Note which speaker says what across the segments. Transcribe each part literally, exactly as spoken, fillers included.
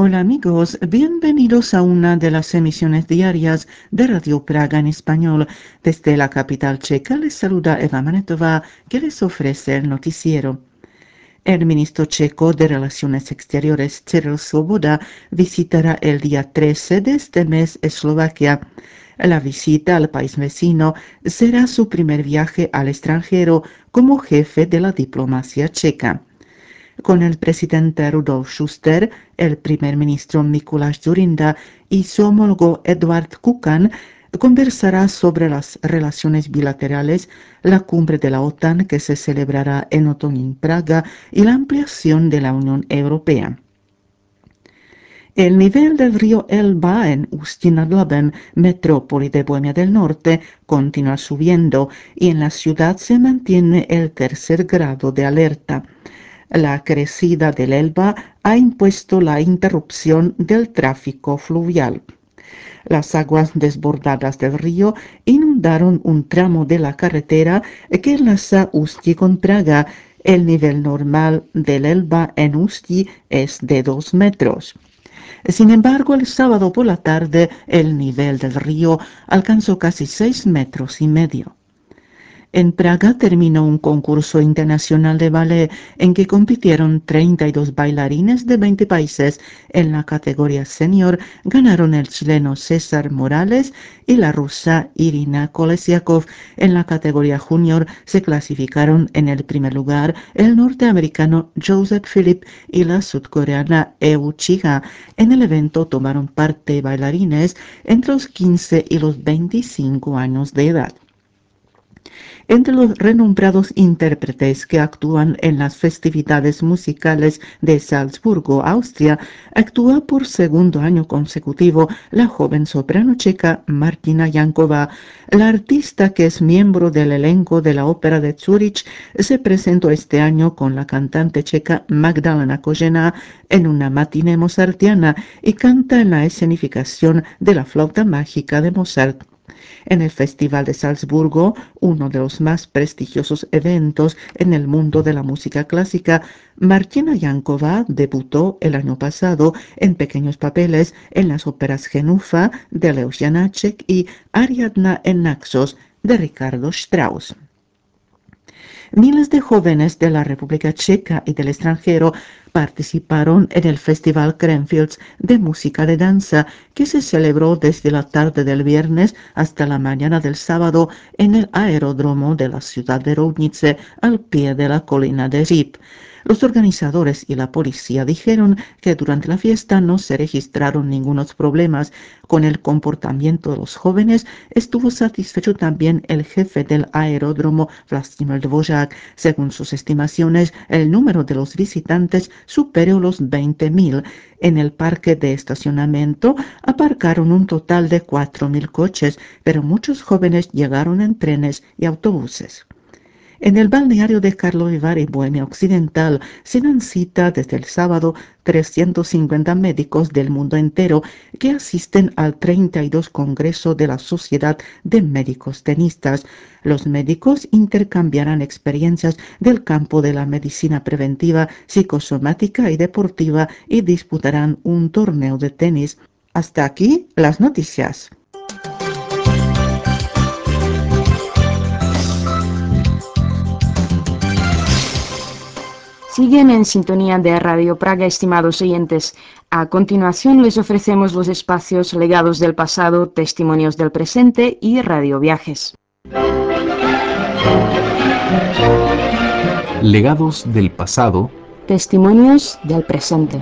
Speaker 1: Hola amigos, bienvenidos a una de las emisiones diarias de Radio Praga en español. Desde la capital checa les saluda Eva Manetova, que les ofrece el noticiero. El ministro checo de Relaciones Exteriores, Cyril Svoboda, visitará el día trece de este mes Eslovaquia. La visita al país vecino será su primer viaje al extranjero como jefe de la diplomacia checa. Con el presidente Rudolf Schuster, el primer ministro Mikuláš Dzurinda y su homólogo Eduard Kukan conversará sobre las relaciones bilaterales, la cumbre de la OTAN que se celebrará en otoño en Praga y la ampliación de la Unión Europea. El nivel del río Elba en Ústí-nad metrópoli de Bohemia del Norte, continúa subiendo y en la ciudad se mantiene el tercer grado de alerta. La crecida del Elba ha impuesto la interrupción del tráfico fluvial. Las aguas desbordadas del río inundaron un tramo de la carretera que enlaza Ústí con Praga. El nivel normal del Elba en Ústí es de dos metros. Sin embargo, el sábado por la tarde el nivel del río alcanzó casi seis metros y medio. En Praga terminó un concurso internacional de ballet en que compitieron treinta y dos bailarines de veinte países. En la categoría senior ganaron el chileno César Morales y la rusa Irina Kolesiakov. En la categoría junior se clasificaron en el primer lugar el norteamericano Joseph Philip y la sudcoreana Eu Chi-ha. En el evento tomaron parte bailarines entre los quince y los veinticinco años de edad. Entre los renombrados intérpretes que actúan en las festividades musicales de Salzburgo, Austria, actúa por segundo año consecutivo la joven soprano checa Martina Jankova. La artista, que es miembro del elenco de la Ópera de Zúrich, se presentó este año con la cantante checa Magdalena Kožená en una matiné mozartiana y canta en la escenificación de la flauta mágica de Mozart. En el Festival de Salzburgo, uno de los más prestigiosos eventos en el mundo de la música clásica, Martina Jankova debutó el año pasado en pequeños papeles en las óperas Genufa de Leos Janáček y Ariadna en Naxos de Ricardo Strauss. Miles de jóvenes de la República Checa y del extranjero participaron en el Festival Creamfields de música de danza, que se celebró desde la tarde del viernes hasta la mañana del sábado en el aeródromo de la ciudad de Roudnice, al pie de la colina de Rip. Los organizadores y la policía dijeron que durante la fiesta no se registraron ningunos problemas con el comportamiento de los jóvenes. Estuvo satisfecho también el jefe del aeródromo, Vlastimil Dvořák. Según sus estimaciones, el número de los visitantes superó los veinte mil. En el parque de estacionamiento aparcaron un total de cuatro mil coches, pero muchos jóvenes llegaron en trenes y autobuses. En el balneario de Karlovy Vary, Bohemia Occidental, se dan cita desde el sábado trescientos cincuenta médicos del mundo entero que asisten al treinta y dos Congreso de la Sociedad de Médicos Tenistas. Los médicos intercambiarán experiencias del campo de la medicina preventiva, psicosomática y deportiva y disputarán un torneo de tenis. Hasta aquí las noticias.
Speaker 2: Siguen en sintonía de Radio Praga, estimados oyentes. A continuación les ofrecemos los espacios Legados del pasado, Testimonios del presente y Radio Viajes.
Speaker 3: Legados del pasado,
Speaker 2: Testimonios del presente.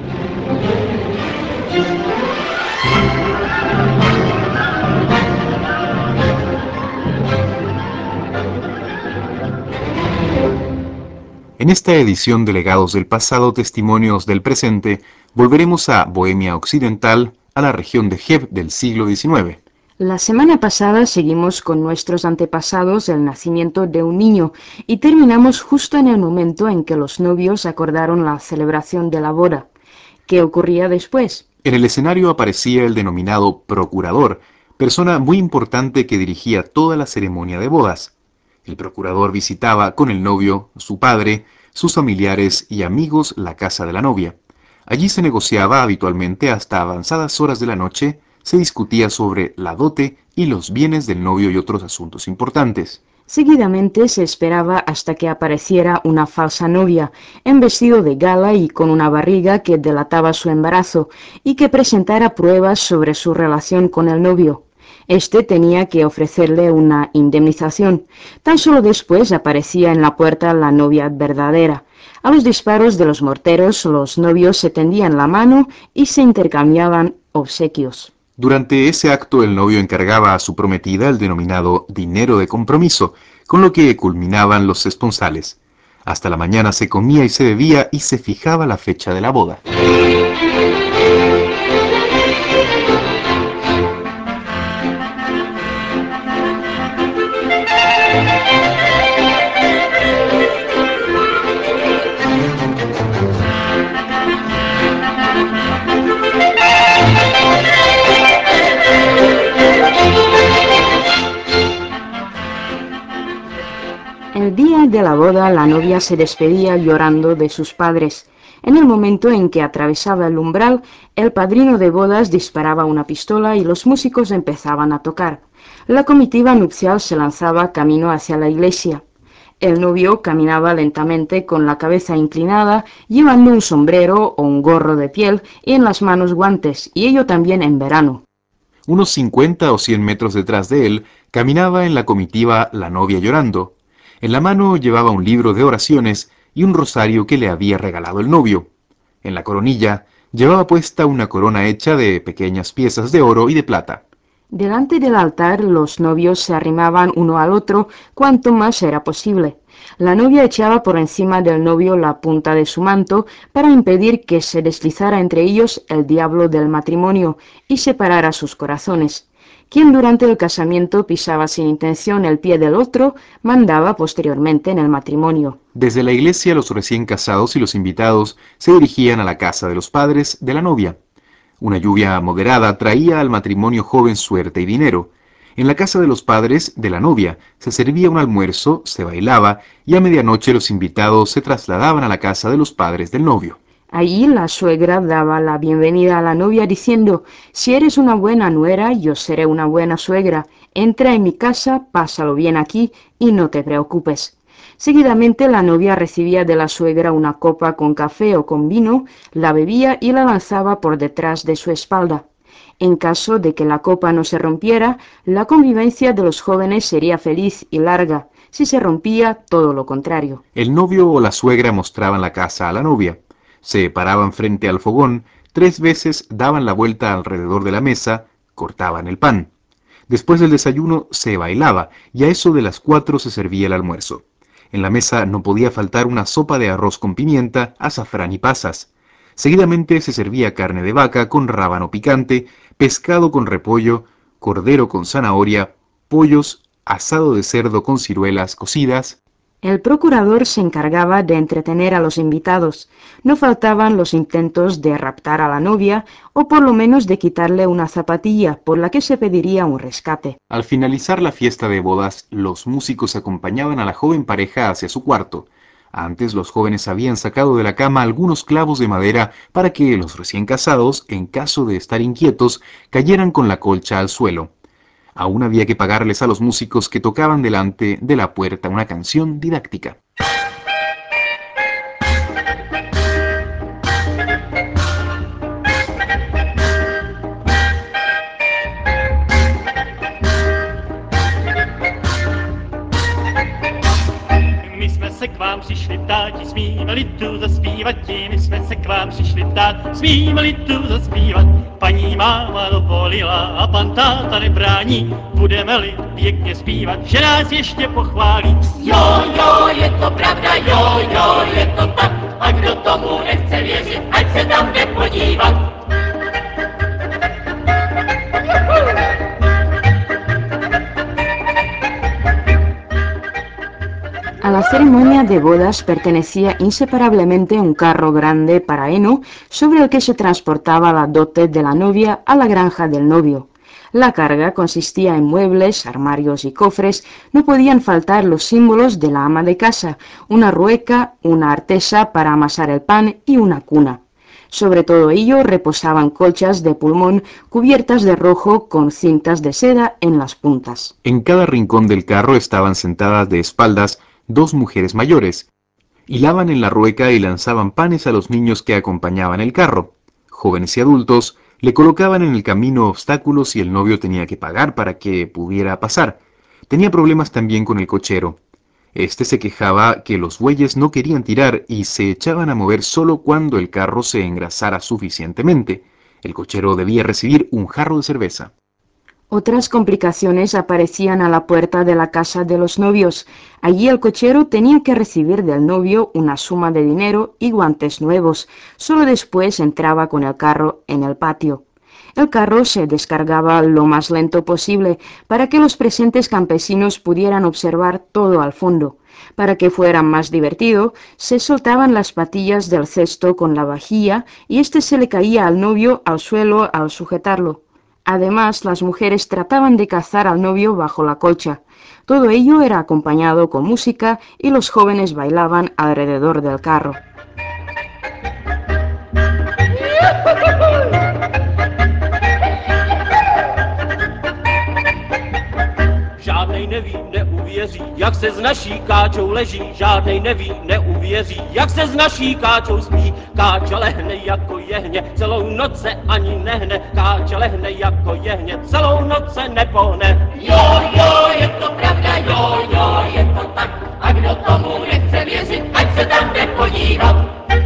Speaker 3: En esta edición de Legados del pasado, Testimonios del presente, volveremos a Bohemia Occidental, a la región de Hebb del siglo diecinueve.
Speaker 2: La semana pasada seguimos con nuestros antepasados el nacimiento de un niño y terminamos justo en el momento en que los novios acordaron la celebración de la boda. ¿Qué ocurría después?
Speaker 3: En el escenario aparecía el denominado procurador, persona muy importante que dirigía toda la ceremonia de bodas. El procurador visitaba con el novio, su padre, sus familiares y amigos la casa de la novia. Allí se negociaba habitualmente hasta avanzadas horas de la noche, se discutía sobre la dote y los bienes del novio y otros asuntos importantes.
Speaker 2: Seguidamente se esperaba hasta que apareciera una falsa novia, en vestido de gala y con una barriga que delataba su embarazo, y que presentara pruebas sobre su relación con el novio. Este tenía que ofrecerle una indemnización. Tan solo después aparecía en la puerta la novia verdadera. A los disparos de los morteros, los novios se tendían la mano y se intercambiaban obsequios.
Speaker 3: Durante ese acto el novio encargaba a su prometida el denominado dinero de compromiso, con lo que culminaban los esponsales. Hasta la mañana se comía y se bebía y se fijaba la fecha de la boda.
Speaker 2: El día de la boda, la novia se despedía llorando de sus padres. En el momento en que atravesaba el umbral, el padrino de bodas disparaba una pistola y los músicos empezaban a tocar. La comitiva nupcial se lanzaba camino hacia la iglesia. El novio caminaba lentamente con la cabeza inclinada, llevando un sombrero o un gorro de piel y en las manos guantes, y ello también en verano.
Speaker 3: Unos cincuenta o cien metros detrás de él caminaba en la comitiva la novia llorando. En la mano llevaba un libro de oraciones y un rosario que le había regalado el novio. En la coronilla llevaba puesta una corona hecha de pequeñas piezas de oro y de plata.
Speaker 2: Delante del altar los novios se arrimaban uno al otro cuanto más era posible. La novia echaba por encima del novio la punta de su manto para impedir que se deslizara entre ellos el diablo del matrimonio y separara sus corazones. Quien durante el casamiento pisaba sin intención el pie del otro, mandaba posteriormente en el matrimonio.
Speaker 3: Desde la iglesia los recién casados y los invitados se dirigían a la casa de los padres de la novia. Una lluvia moderada traía al matrimonio joven suerte y dinero. En la casa de los padres de la novia se servía un almuerzo, se bailaba y a medianoche los invitados se trasladaban a la casa de los padres del novio.
Speaker 2: Allí la suegra daba la bienvenida a la novia diciendo: «Si eres una buena nuera, yo seré una buena suegra. Entra en mi casa, pásalo bien aquí y no te preocupes». Seguidamente la novia recibía de la suegra una copa con café o con vino, la bebía y la lanzaba por detrás de su espalda. En caso de que la copa no se rompiera, la convivencia de los jóvenes sería feliz y larga. Si se rompía, todo lo contrario.
Speaker 3: El novio o la suegra mostraban la casa a la novia. Se paraban frente al fogón, tres veces daban la vuelta alrededor de la mesa, cortaban el pan. Después del desayuno se bailaba y a eso de las cuatro se servía el almuerzo. En la mesa no podía faltar una sopa de arroz con pimienta, azafrán y pasas. Seguidamente se servía carne de vaca con rábano picante, pescado con repollo, cordero con zanahoria, pollos, asado de cerdo con ciruelas cocidas.
Speaker 2: El procurador se encargaba de entretener a los invitados. No faltaban los intentos de raptar a la novia o por lo menos de quitarle una zapatilla por la que se pediría un rescate.
Speaker 3: Al finalizar la fiesta de bodas, los músicos acompañaban a la joven pareja hacia su cuarto. Antes los jóvenes habían sacado de la cama algunos clavos de madera para que los recién casados, en caso de estar inquietos, cayeran con la colcha al suelo. Aún había que pagarles a los músicos que tocaban delante de la puerta una canción didáctica.
Speaker 4: My jsme se k vám přišli ptát, smíme litu zaspívati, my jsme se k vám přišli ptát, smíme litu zaspívat. Paní máma dovolila a pan táta nebrání, budeme-li pěkně zpívat, že nás ještě pochválí. Jo, jo, je to pravda, jo, jo, je to tak, a kdo tomu nechce věřit, ať se tam jde podívat.
Speaker 2: A la ceremonia de bodas pertenecía inseparablemente un carro grande para heno sobre el que se transportaba la dote de la novia a la granja del novio. La carga consistía en muebles, armarios y cofres. No podían faltar los símbolos de la ama de casa, una rueca, una artesa para amasar el pan y una cuna. Sobre todo ello reposaban colchas de pulmón cubiertas de rojo con cintas de seda en las puntas.
Speaker 3: En cada rincón del carro estaban sentadas de espaldas dos mujeres mayores. Hilaban en la rueca y lanzaban panes a los niños que acompañaban el carro. Jóvenes y adultos le colocaban en el camino obstáculos y el novio tenía que pagar para que pudiera pasar. Tenía problemas también con el cochero. Este se quejaba que los bueyes no querían tirar y se echaban a mover solo cuando el carro se engrasara suficientemente. El cochero debía recibir un jarro de cerveza.
Speaker 2: Otras complicaciones aparecían a la puerta de la casa de los novios. Allí el cochero tenía que recibir del novio una suma de dinero y guantes nuevos. Solo después entraba con el carro en el patio. El carro se descargaba lo más lento posible para que los presentes campesinos pudieran observar todo al fondo. Para que fuera más divertido, se soltaban las patillas del cesto con la vajilla y éste se le caía al novio al suelo al sujetarlo. Además, las mujeres trataban de cazar al novio bajo la colcha. Todo ello era acompañado con música y los jóvenes bailaban alrededor del carro.
Speaker 4: Žádnej neví, neuvěří, jak se s naší káčou leží. Žádnej neví, neuvěří, jak se s naší káčou spí. Káča lehne jako jehně, celou noc se ani nehne. Káča lehne jako jehně, celou noc se nepohne.
Speaker 5: Jo, jo, je to pravda, jo, jo, je to tak. A kdo tomu nechce věřit, ať se tam jde podívat.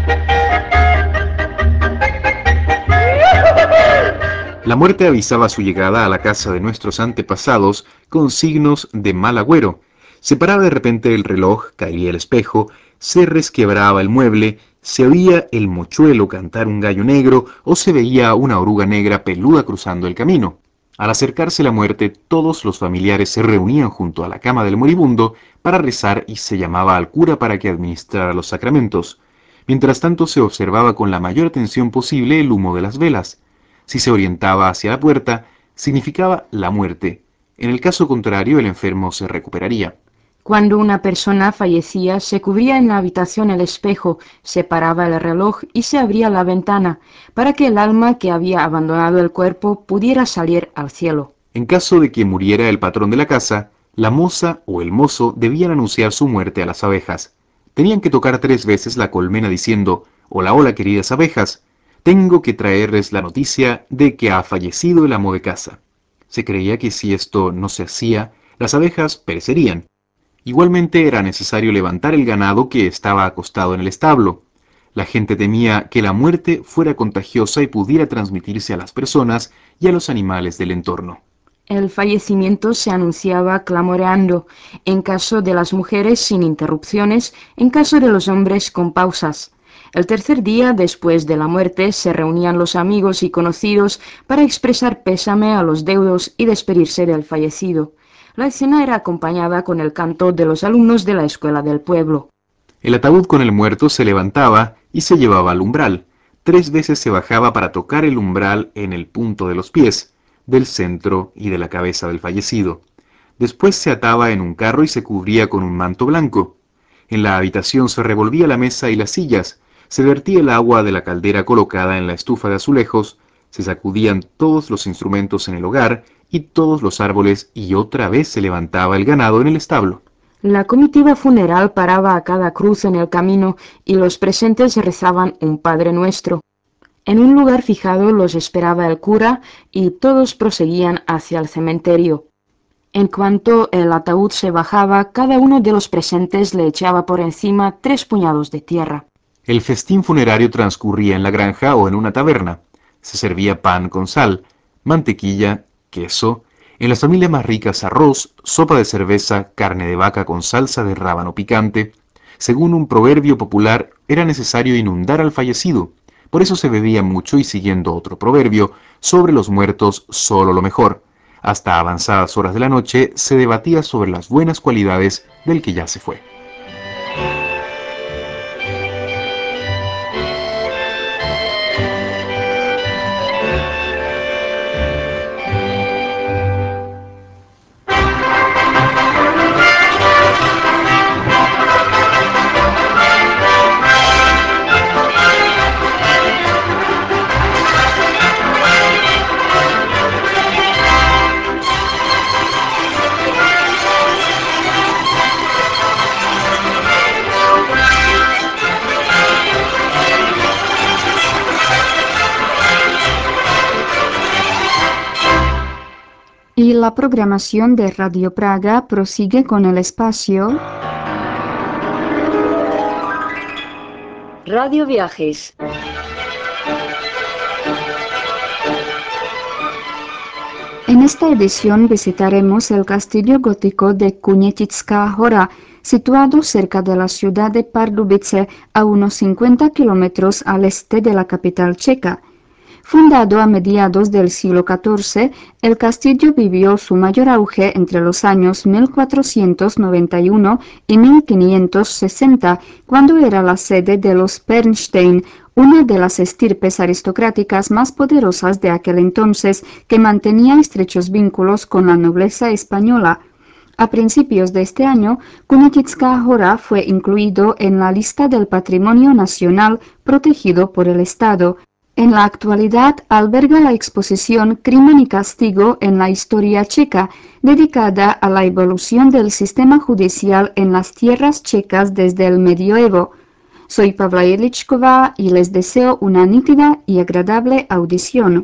Speaker 3: La muerte avisaba su llegada a la casa de nuestros antepasados con signos de mal agüero. Se paraba de repente el reloj, caía el espejo, se resquebraba el mueble, se oía el mochuelo cantar un gallo negro o se veía una oruga negra peluda cruzando el camino. Al acercarse la muerte, todos los familiares se reunían junto a la cama del moribundo para rezar y se llamaba al cura para que administrara los sacramentos. Mientras tanto se observaba con la mayor atención posible el humo de las velas. Si se orientaba hacia la puerta, significaba la muerte. En el caso contrario, el enfermo se recuperaría.
Speaker 2: Cuando una persona fallecía, se cubría en la habitación el espejo, se paraba el reloj y se abría la ventana, para que el alma que había abandonado el cuerpo pudiera salir al cielo.
Speaker 3: En caso de que muriera el patrón de la casa, la moza o el mozo debían anunciar su muerte a las abejas. Tenían que tocar tres veces la colmena diciendo: «Hola, hola, queridas abejas. Tengo que traerles la noticia de que ha fallecido el amo de casa». Se creía que si esto no se hacía, las abejas perecerían. Igualmente era necesario levantar el ganado que estaba acostado en el establo. La gente temía que la muerte fuera contagiosa y pudiera transmitirse a las personas y a los animales del entorno.
Speaker 2: El fallecimiento se anunciaba clamoreando, en caso de las mujeres sin interrupciones, en caso de los hombres con pausas. El tercer día después de la muerte se reunían los amigos y conocidos para expresar pésame a los deudos y despedirse del fallecido. La escena era acompañada con el canto de los alumnos de la escuela del pueblo.
Speaker 3: El ataúd con el muerto se levantaba y se llevaba al umbral. Tres veces se bajaba para tocar el umbral en el punto de los pies, del centro y de la cabeza del fallecido. Después se ataba en un carro y se cubría con un manto blanco. En la habitación se revolvía la mesa y las sillas, se vertía el agua de la caldera colocada en la estufa de azulejos, se sacudían todos los instrumentos en el hogar y todos los árboles y otra vez se levantaba el ganado en el establo.
Speaker 2: La comitiva funeral paraba a cada cruz en el camino y los presentes rezaban un Padre Nuestro. En un lugar fijado los esperaba el cura y todos proseguían hacia el cementerio. En cuanto el ataúd se bajaba, cada uno de los presentes le echaba por encima tres puñados de tierra.
Speaker 3: El festín funerario transcurría en la granja o en una taberna. Se servía pan con sal, mantequilla, queso, en las familias más ricas arroz, sopa de cerveza, carne de vaca con salsa de rábano picante. Según un proverbio popular, era necesario inundar al fallecido. Por eso se bebía mucho y siguiendo otro proverbio, sobre los muertos solo lo mejor. Hasta avanzadas horas de la noche se debatía sobre las buenas cualidades del que ya se fue.
Speaker 2: Y la programación de Radio Praga prosigue con el espacio
Speaker 6: Radio Viajes.
Speaker 2: En esta edición visitaremos el castillo gótico de Kunětická hora, situado cerca de la ciudad de Pardubice, a unos cincuenta kilómetros al este de la capital checa. Fundado a mediados del siglo catorce, el castillo vivió su mayor auge entre los años mil cuatrocientos noventa y uno y mil quinientos sesenta, cuando era la sede de los Bernstein, una de las estirpes aristocráticas más poderosas de aquel entonces, que mantenía estrechos vínculos con la nobleza española. A principios de este año, Kunětická hora fue incluido en la lista del Patrimonio Nacional protegido por el Estado. En la actualidad alberga la exposición Crimen y Castigo en la historia checa, dedicada a la evolución del sistema judicial en las tierras checas desde el medioevo. Soy Pavla Jedličková y les deseo una nítida y agradable audición.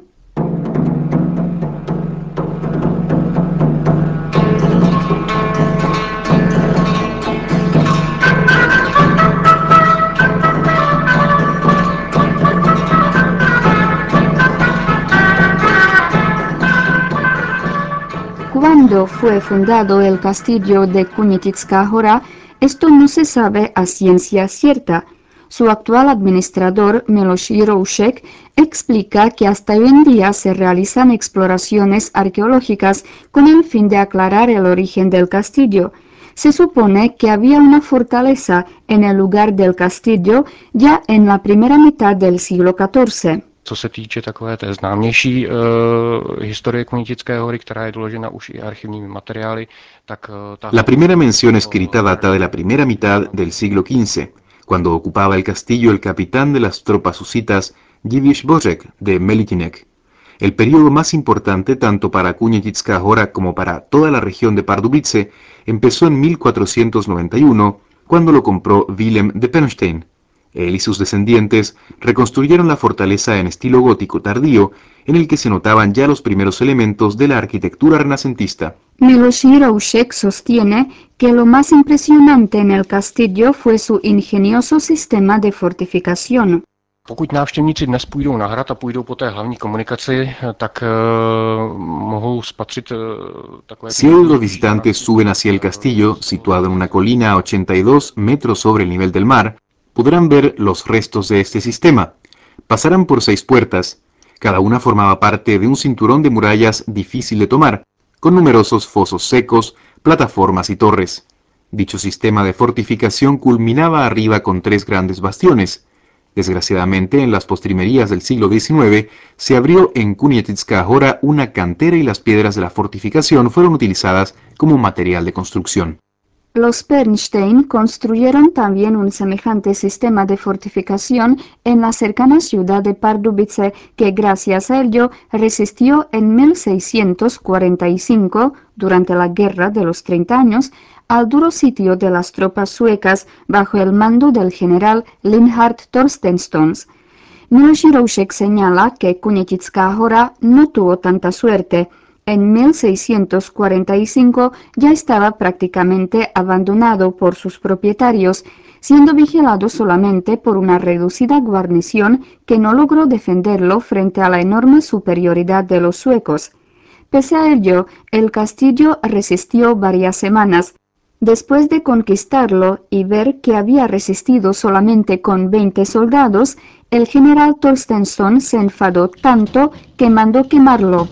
Speaker 2: Cuando fue fundado el castillo de Kunětická hora, esto no se sabe a ciencia cierta. Su actual administrador, Miloš Jiroušek, explica que hasta hoy en día se realizan exploraciones arqueológicas con el fin de aclarar el origen del castillo. Se supone que había una fortaleza en el lugar del castillo ya en la primera mitad del siglo catorce.
Speaker 7: Co se týče takové té známější uh, historie Kunětické hory, která je doložena už i archivními materiály, tak uh, ta...
Speaker 3: La primera mención escrita data de la primera mitad del siglo quince, cuando ocupaba el castillo el capitán de las tropas husitas Jiviš Bořek de Melitinek. El periodo más importante tanto para Kunětická hora como para toda la región de Pardubice empezó en mil cuatrocientos noventa y uno, cuando lo compró Willem de Bernstein. Él y sus descendientes reconstruyeron la fortaleza en estilo gótico tardío, en el que se notaban ya los primeros elementos de la arquitectura renacentista.
Speaker 2: Miloš Jiroušek sostiene que lo más impresionante en el castillo fue su ingenioso sistema de fortificación.
Speaker 7: Pokud návštěvníci dnes půjdou na hrad a půjdou po té hlavní komunikaci, tak uh, mohou spatřit uh, takové...
Speaker 3: Si hoy los visitantes suben hacia el castillo, situado en una colina a ochenta y dos metros sobre el nivel del mar, podrán ver los restos de este sistema. Pasarán por seis puertas. Cada una formaba parte de un cinturón de murallas difícil de tomar, con numerosos fosos secos, plataformas y torres. Dicho sistema de fortificación culminaba arriba con tres grandes bastiones. Desgraciadamente, en las postrimerías del siglo diecinueve, se abrió en Kunětická hora una cantera y las piedras de la fortificación fueron utilizadas como material de construcción.
Speaker 2: Los Bernstein construyeron también un semejante sistema de fortificación en la cercana ciudad de Pardubice, que gracias a ello resistió en mil seiscientos cuarenta y cinco, durante la Guerra de los Treinta Años, al duro sitio de las tropas suecas bajo el mando del general Linhard Torstenssons. Miloš Jiroušek señala que Kunětická hora no tuvo tanta suerte. En mil seiscientos cuarenta y cinco ya estaba prácticamente abandonado por sus propietarios, siendo vigilado solamente por una reducida guarnición que no logró defenderlo frente a la enorme superioridad de los suecos. Pese a ello, el castillo resistió varias semanas. Después de conquistarlo y ver que había resistido solamente con veinte soldados, el general Torstensson se enfadó tanto que mandó quemarlo.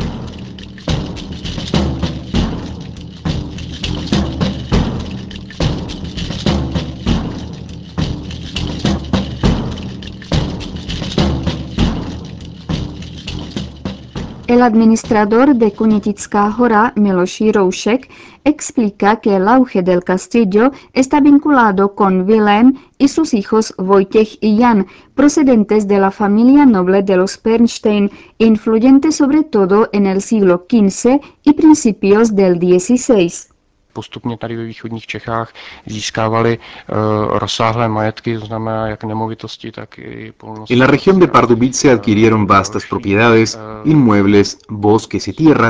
Speaker 2: El administrador de Kunětická hora, Miloš Jiroušek, explica que el auge del castillo está vinculado con Vilém y sus hijos Vojtěch y Jan, procedentes de la familia noble de los Bernstein, influyente sobre todo en el siglo quince y principios del dieciséis.
Speaker 7: Postupně tady ve východních Čechách získávali uh, rozsáhlé majetky, to znamená jak nemovitosti, tak i polnosti.
Speaker 3: En la región de Pardubice adquirieron vastas propiedades, inmuebles, bosques y tierras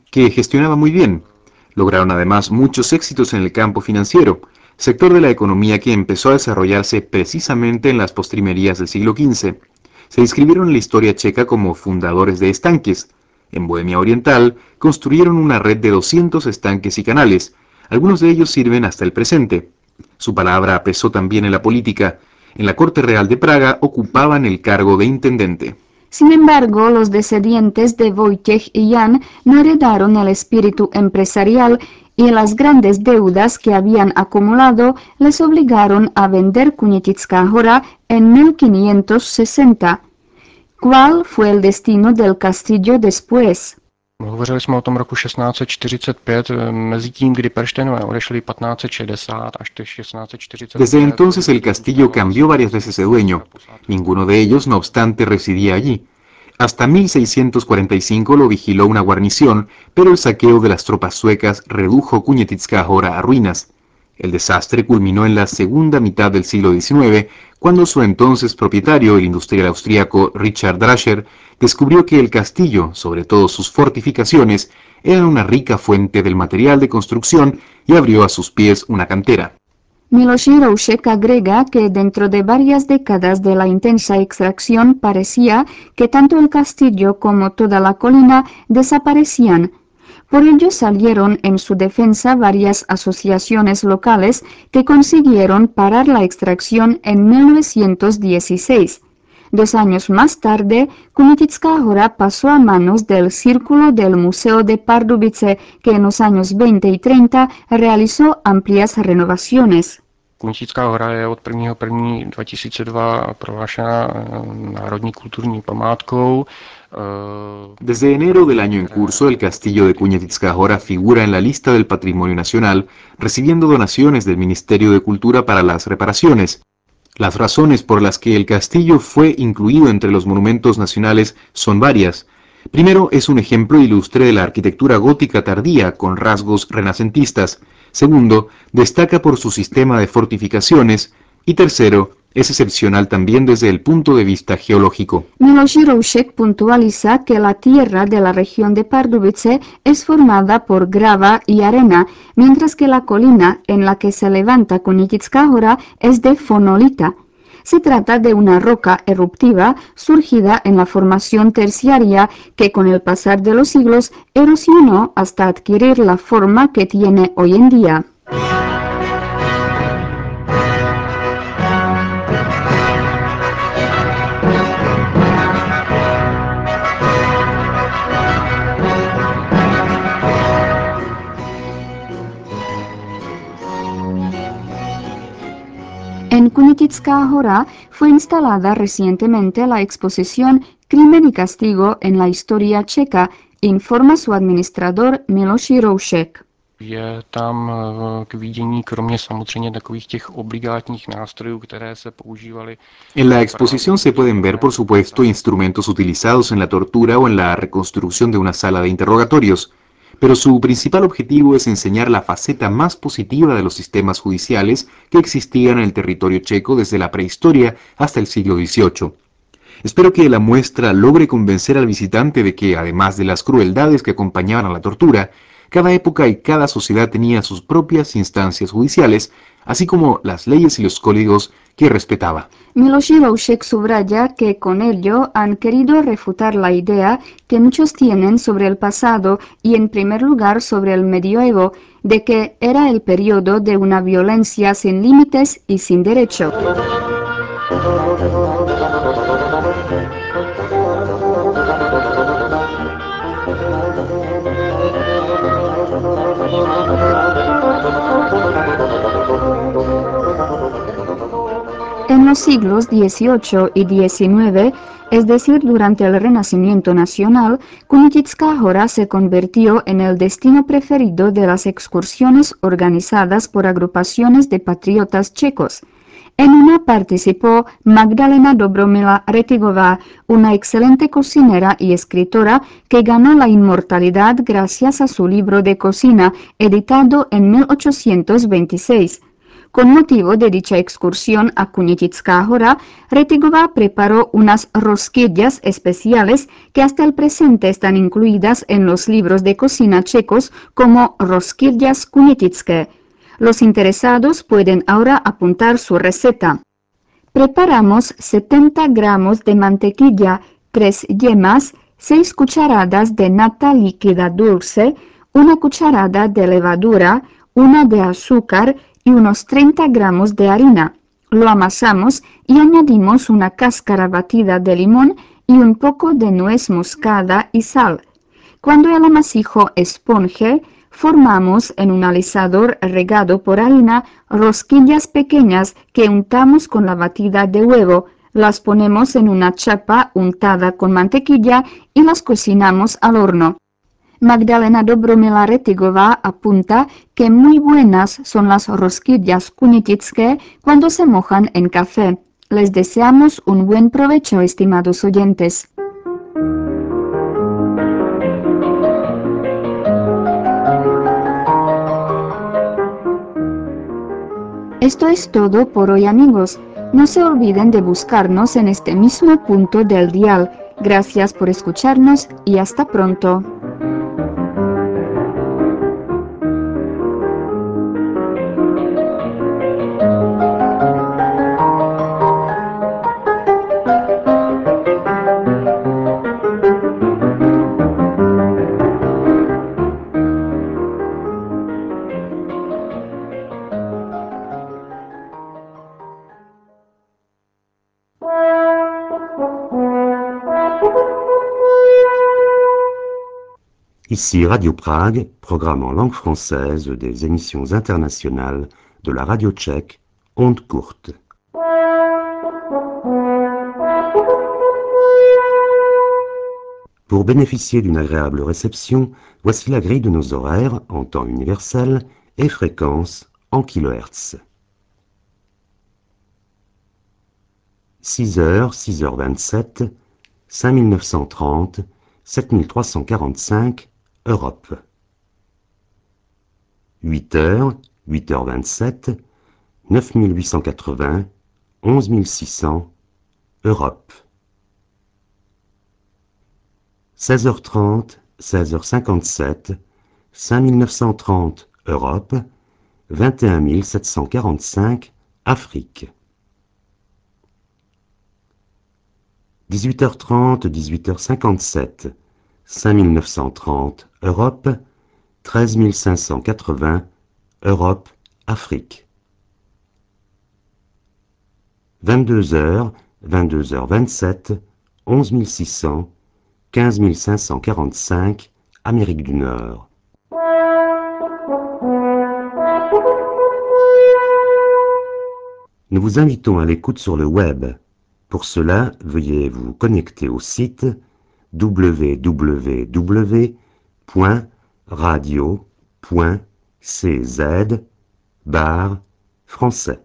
Speaker 3: que gestionaba muy bien. Lograron además muchos éxitos en el campo financiero, sector de la economía que empezó a desarrollarse precisamente en las postrimerías del siglo quince. Se inscribieron en la historia checa como fundadores de estanques. En Bohemia Oriental construyeron una red de doscientos estanques y canales. Algunos de ellos sirven hasta el presente. Su palabra pesó también en la política. En la Corte Real de Praga ocupaban el cargo de intendente.
Speaker 2: Sin embargo, los descendientes de Wojciech y Jan no heredaron el espíritu empresarial y las grandes deudas que habían acumulado les obligaron a vender Kunětická Hora en mil quinientos sesenta. ¿Cuál fue el destino del castillo después?
Speaker 7: Hovořili jsme o tom roku šestnáct set čtyřicet pět, mezi tím, kdy Perštenové odešli patnáct set šedesát až šestnáct set čtyřicet pět.
Speaker 3: Desde entonces el castillo cambió varias veces de dueño. Ninguno de ellos, no obstante, residía allí. Hasta mil seiscientos cuarenta y cinco lo vigiló una guarnición, pero el saqueo de las tropas suecas redujo Kunětická Hora a ruinas. El desastre culminó en la segunda mitad del siglo diecinueve, cuando su entonces propietario, el industrial austríaco Richard Drascher, descubrió que el castillo, sobre todo sus fortificaciones, eran una rica fuente del material de construcción y abrió a sus pies una cantera.
Speaker 2: Miloš Jiroušek agrega que dentro de varias décadas de la intensa extracción parecía que tanto el castillo como toda la colina desaparecían. Por ello salieron en su defensa varias asociaciones locales que consiguieron parar la extracción en mil novecientos dieciséis. Dos años más tarde, Kunětická Hora pasó a manos del Círculo del Museo de Pardubice, que en los años veinte y treinta realizó amplias renovaciones.
Speaker 7: Kunětická Hora je od prvního prvního dva tisíce dva prohlášena národní kulturní památkou.
Speaker 3: Desde enero del año en curso, el castillo de Kunětická Hora figura en la lista del Patrimonio Nacional, recibiendo donaciones del Ministerio de Cultura para las reparaciones. Las razones por las que el castillo fue incluido entre los monumentos nacionales son varias. Primero, es un ejemplo ilustre de la arquitectura gótica tardía con rasgos renacentistas. Segundo, destaca por su sistema de fortificaciones. Y tercero, es excepcional también desde el punto de vista geológico.
Speaker 2: Miloš Jiroušek puntualiza que la tierra de la región de Pardubice es formada por grava y arena, mientras que la colina en la que se levanta Kunětická Hora es de fonolita. Se trata de una roca eruptiva surgida en la formación terciaria que con el pasar de los siglos erosionó hasta adquirir la forma que tiene hoy en día. En Kunětická Hora fue instalada recientemente la exposición Crimen y Castigo en la historia checa, informa su administrador Miloš Jiroušek.
Speaker 7: Je tam k vidění kromě samozřejmě takových těch obligátních nástrojů, které se používaly.
Speaker 3: En la exposición se pueden ver, por supuesto, instrumentos utilizados en la tortura o en la reconstrucción de una sala de interrogatorios, pero su principal objetivo es enseñar la faceta más positiva de los sistemas judiciales que existían en el territorio checo desde la prehistoria hasta el siglo dieciocho. Espero que la muestra logre convencer al visitante de que, además de las crueldades que acompañaban a la tortura, cada época y cada sociedad tenía sus propias instancias judiciales, así como las leyes y los códigos que respetaba.
Speaker 2: Miloš Jiroušek subraya que con ello han querido refutar la idea que muchos tienen sobre el pasado y en primer lugar sobre el medioevo, de que era el periodo de una violencia sin límites y sin derecho. En los siglos dieciocho y diecinueve, es decir, durante el Renacimiento nacional, Kunětická Hora se convirtió en el destino preferido de las excursiones organizadas por agrupaciones de patriotas checos. En una participó Magdalena Dobromila Retigová, una excelente cocinera y escritora que ganó la inmortalidad gracias a su libro de cocina, editado en mil ochocientos veintiséis. Con motivo de dicha excursión a Kunětická hora, Retygova preparó unas rosquillas especiales que hasta el presente están incluidas en los libros de cocina checos como rosquillas kunětické. Los interesados pueden ahora apuntar su receta. Preparamos setenta gramos de mantequilla, tres yemas, seis cucharadas de nata líquida dulce, una cucharada de levadura, una de azúcar y unos treinta gramos de harina. Lo amasamos y añadimos una cáscara batida de limón y un poco de nuez moscada y sal. Cuando el amasijo esponje, formamos en un alisador regado por harina rosquillas pequeñas que untamos con la batida de huevo, las ponemos en una chapa untada con mantequilla y las cocinamos al horno. Magdalena Dobromila Retygova apunta que muy buenas son las rosquillas kunětické cuando se mojan en café. Les deseamos un buen provecho, estimados oyentes. Esto es todo por hoy, amigos. No se olviden de buscarnos en este mismo punto del dial. Gracias por escucharnos y hasta pronto.
Speaker 6: Ici Radio Prague, programme en langue française des émissions internationales de la radio tchèque, ondes courtes. Pour bénéficier d'une agréable réception, voici la grille de nos horaires en temps universel et fréquence en kilohertz. six heures, six heures vingt-sept, cinq mille neuf cent trente, sept mille trois cent quarante-cinq, Europe. huit heures, huit heures vingt-sept, neuf mille huit cent quatre-vingts, onze mille six cents, Europe. seize heures trente, seize heures cinquante-sept, cinq mille neuf cent trente, Europe, vingt et un mille sept cent quarante-cinq, Afrique. dix-huit heures trente, dix-huit heures cinquante-sept, cinq mille neuf cent trente, Europe, treize mille cinq cent quatre-vingts, Europe, Afrique. vingt-deux heures, vingt-deux heures vingt-sept, onze mille six cents, quinze mille cinq cent quarante-cinq, Amérique du Nord. Nous vous invitons à l'écoute sur le web. Pour cela, veuillez vous connecter au site w w w point radio point c z barre français.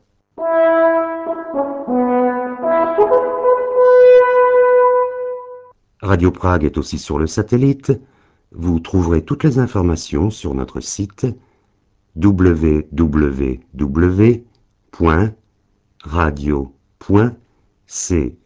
Speaker 6: Radio Prague est aussi sur le satellite. Vous trouverez toutes les informations sur notre site w w w point radio point c